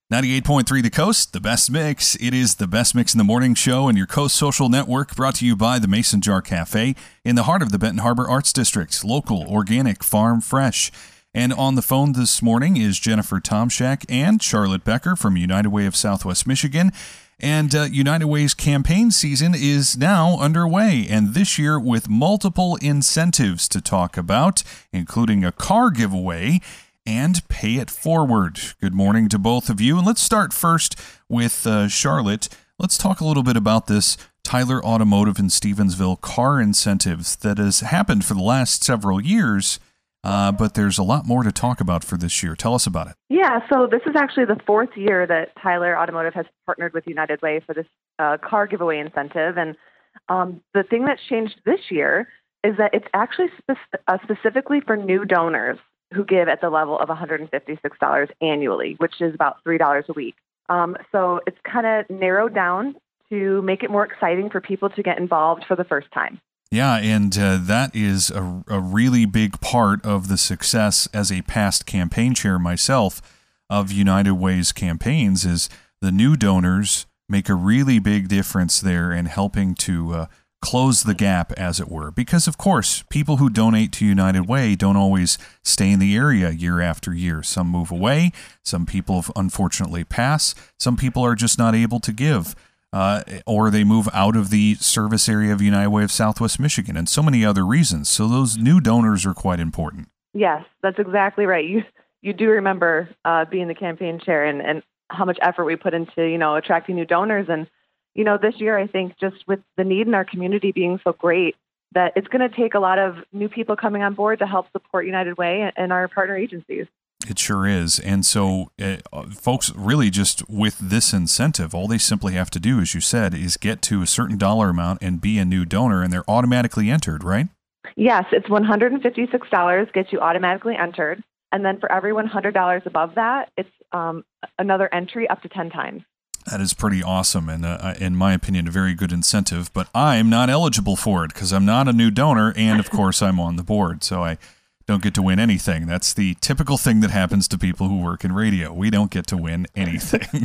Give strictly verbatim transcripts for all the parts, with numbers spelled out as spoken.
ninety-eight point three The Coast, the best mix. It is the best mix in the morning show and your Coast Social Network, brought to you by the Mason Jar Cafe in the heart of the Benton Harbor Arts District. Local, organic, farm fresh. And on the phone this morning is Jennifer Tomczak and Charlotte Becker from United Way of Southwest Michigan. And uh, United Way's campaign season is now underway, and this year with multiple incentives to talk about, including a car giveaway and Pay It Forward. Good morning to both of you. And let's start first with uh, Charlotte. Let's talk a little bit about this Tyler Automotive in Stevensville car incentives that has happened for the last several years, uh, but there's a lot more to talk about for this year. Tell us about it. Yeah, so this is actually the fourth year that Tyler Automotive has partnered with United Way for this uh, car giveaway incentive. And um, the thing that's changed this year is that it's actually spe- uh, specifically for new donors who give at the level of one hundred fifty-six dollars annually, which is about three dollars a week. Um, so it's kind of narrowed down to make it more exciting for people to get involved for the first time. Yeah, and uh, that is a, a really big part of the success as a past campaign chair myself of United Way's campaigns is the new donors make a really big difference there in helping to uh, close the gap, as it were. Because, of course, people who donate to United Way don't always stay in the area year after year. Some move away. Some people, unfortunately, pass. Some people are just not able to give. Uh, or they move out of the service area of United Way of Southwest Michigan, and so many other reasons. So those new donors are quite important. Yes, that's exactly right. You you do remember uh, being the campaign chair and, and how much effort we put into, you know, attracting new donors. And you know, this year, I think just with the need in our community being so great, that it's going to take a lot of new people coming on board to help support United Way and our partner agencies. It sure is. And so uh, folks really just with this incentive, all they simply have to do, as you said, is get to a certain dollar amount and be a new donor, and they're automatically entered, right? Yes, it's one hundred fifty-six dollars gets you automatically entered. And then for every one hundred dollars above that, it's um, another entry up to ten times. That is pretty awesome, and uh, in my opinion, a very good incentive. But I'm not eligible for it because I'm not a new donor, and of course, I'm on the board, so I don't get to win anything. That's the typical thing that happens to people who work in radio. We don't get to win anything.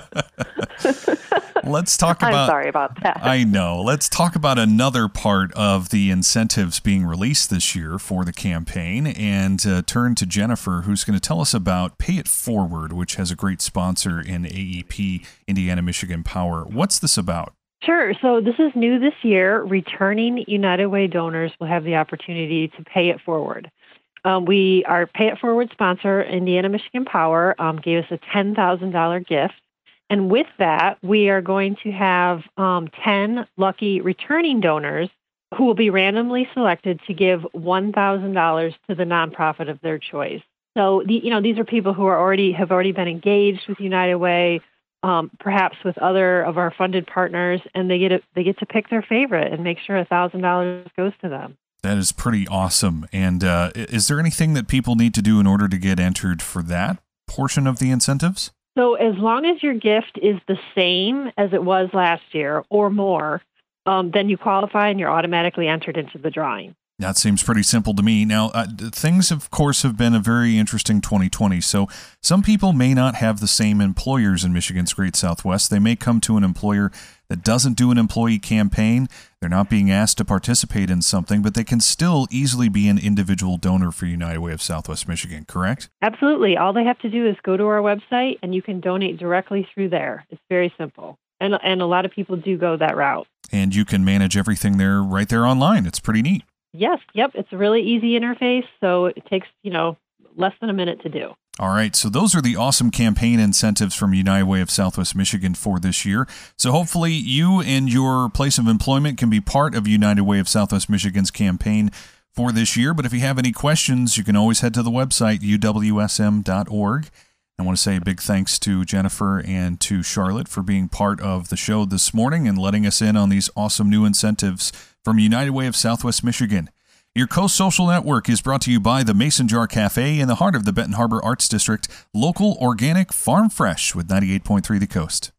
Let's talk about... I'm sorry about that. I know. Let's talk about another part of the incentives being released this year for the campaign, and uh, turn to Jennifer, who's going to tell us about Pay It Forward, which has a great sponsor in A E P, Indiana Michigan Power. What's this about? Sure. So this is new this year. Returning United Way donors will have the opportunity to pay it forward. Um, we, our Pay It Forward sponsor, Indiana Michigan Power, um, gave us a ten thousand dollars gift. And with that, we are going to have um, ten lucky returning donors who will be randomly selected to give one thousand dollars to the nonprofit of their choice. So, the, you know, these are people who are already have already been engaged with United Way, um, perhaps with other of our funded partners, and they get a, they get to pick their favorite and make sure one thousand dollars goes to them. That is pretty awesome. And uh, is there anything that people need to do in order to get entered for that portion of the incentives? So as long as your gift is the same as it was last year or more, um, then you qualify and you're automatically entered into the drawing. That seems pretty simple to me. Now, uh, things, of course, have been a very interesting twenty twenty. So some people may not have the same employers in Michigan's Great Southwest. They may come to an employer that doesn't do an employee campaign. They're not being asked to participate in something, but they can still easily be an individual donor for United Way of Southwest Michigan, correct? Absolutely. All they have to do is go to our website, and you can donate directly through there. It's very simple. And, and a lot of people do go that route. And you can manage everything there right there online. It's pretty neat. Yes. Yep. It's a really easy interface, so it takes, you know, less than a minute to do. All right, so those are the awesome campaign incentives from United Way of Southwest Michigan for this year. So hopefully you and your place of employment can be part of United Way of Southwest Michigan's campaign for this year. But if you have any questions, you can always head to the website, U W S M dot org. I want to say a big thanks to Jennifer and to Charlotte for being part of the show this morning and letting us in on these awesome new incentives from United Way of Southwest Michigan. Your Coast Social Network is brought to you by the Mason Jar Cafe in the heart of the Benton Harbor Arts District. Local, organic, farm fresh with ninety-eight point three The Coast.